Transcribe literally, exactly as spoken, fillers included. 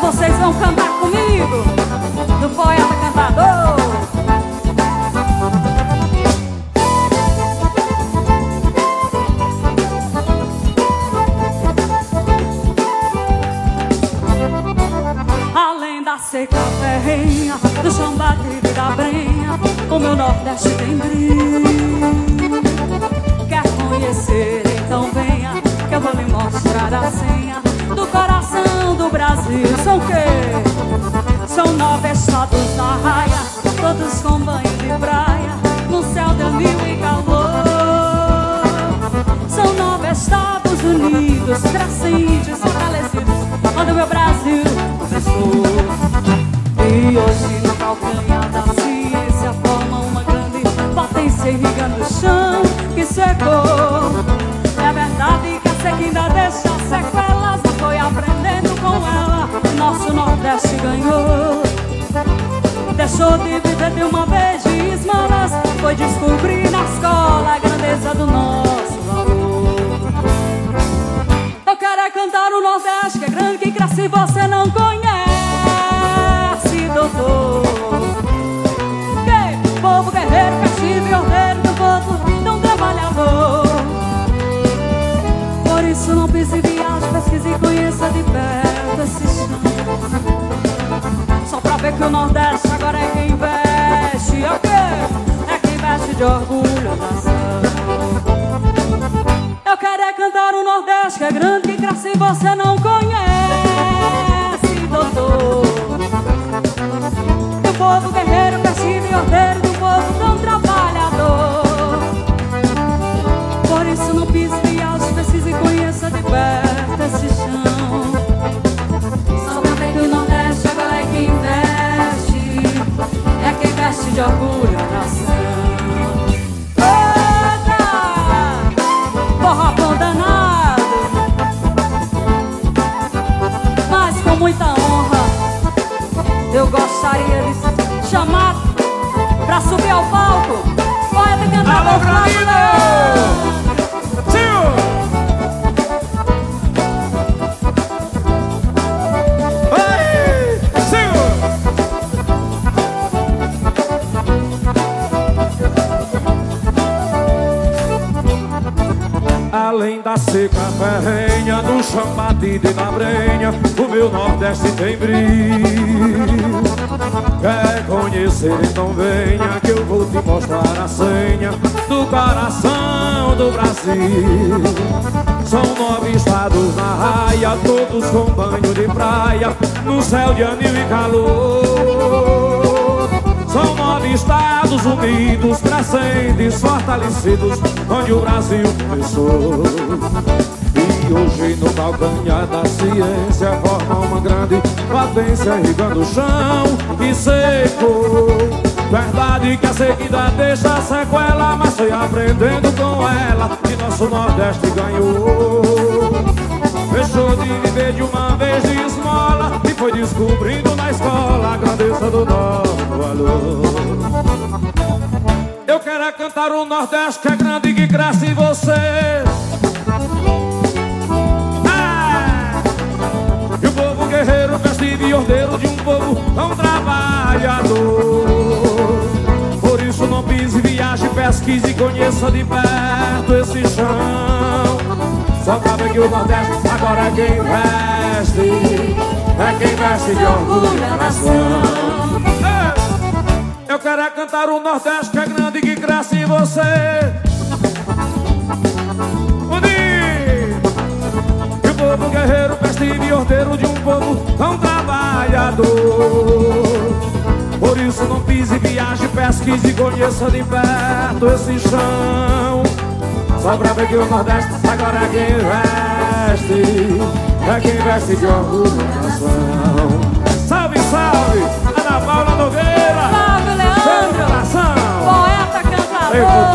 vocês vão cantar comigo, do poeta cantador. Além da seca ferrenha, do chão batido e da brenha, o meu Nordeste tem brilho. Quer conhecer? Então venha, que eu vou lhe mostrar a senha do coração do Brasil. São o quê? São nove estados na raia, todos com banho de praia, no céu de anil e calor. São nove Estados Unidos, crescentes, fortalecidos, onde o meu Brasil começou. E hoje no calcanhar da ciência forma uma grande potência irrigando o chão que secou. É verdade que a seca ainda deixa sequelas, e foi aprendendo com ela, nosso Nordeste ganhou. Deixou de viver de uma vez de esmolas, foi descobrir na escola a grandeza do nosso valor. Eu quero é cantar o Nordeste, que é grande, que cresce e você não conhece, doutor. Que povo guerreiro, festivo e ordeiro, do povo tão trabalhador. Por isso não pise, viaje, pesquise e conheça de perto esse chão, só pra ver que o Nordeste agora é quem veste, ok? É quem veste de orgulho a nação. Eu quero é cantar o Nordeste, que é grande, que cresce e você não conhece, doutor. Do povo guerreiro, festivo e ordeiro, do povo tão trabalhador. Por isso não pise, viaje, pesquise e conheça de perto esse chão, só pra ver que o Nordeste agora é quem veste, é quem veste de orgulho a nação. Eita! Forró condenado, mas com muita honra eu gostaria de chamar pra subir ao palco poeta e cantador Flávio Leão. Além da seca ferrenha, do chão batido e da brenha, o meu Nordeste tem brilho. Quer conhecer? Então venha, que eu vou te mostrar a senha do coração do Brasil. São nove estados na raia, todos com banho de praia, no céu de anil e calor. São nove Estados Unidos, crescentes, fortalecidos, onde o Brasil começou. E hoje no calcanhar da ciência forma uma grande potência irrigando o chão que secou. Verdade que a sequidade deixa sequela, mas foi aprendendo com ela que nosso Nordeste ganhou. Deixou de viver de uma vez de esmola e foi descobrindo na escola a grandeza do nosso valor. Eu quero é cantar o Nordeste, que é grande, que cresce em você. Ah! E o povo guerreiro, festivo e ordeiro de um povo tão trabalhador. Por isso não pise, viaje, pesquise e conheça de perto esse chão, só pra ver que o Nordeste agora é quem veste, é quem veste de orgulho a nação. Eu quero é cantar o Nordeste, que é grande, que cresce em você. E o povo guerreiro, festivo e ordeiro de um povo tão trabalhador. Por isso não pise, viaje, pesquise e conheça de perto esse chão, só pra ver que o Nordeste agora é quem veste, é quem veste de orgulho a nação. Salve, salve, Ana Paula Nogueira, Flávio Leandro, poeta cantador.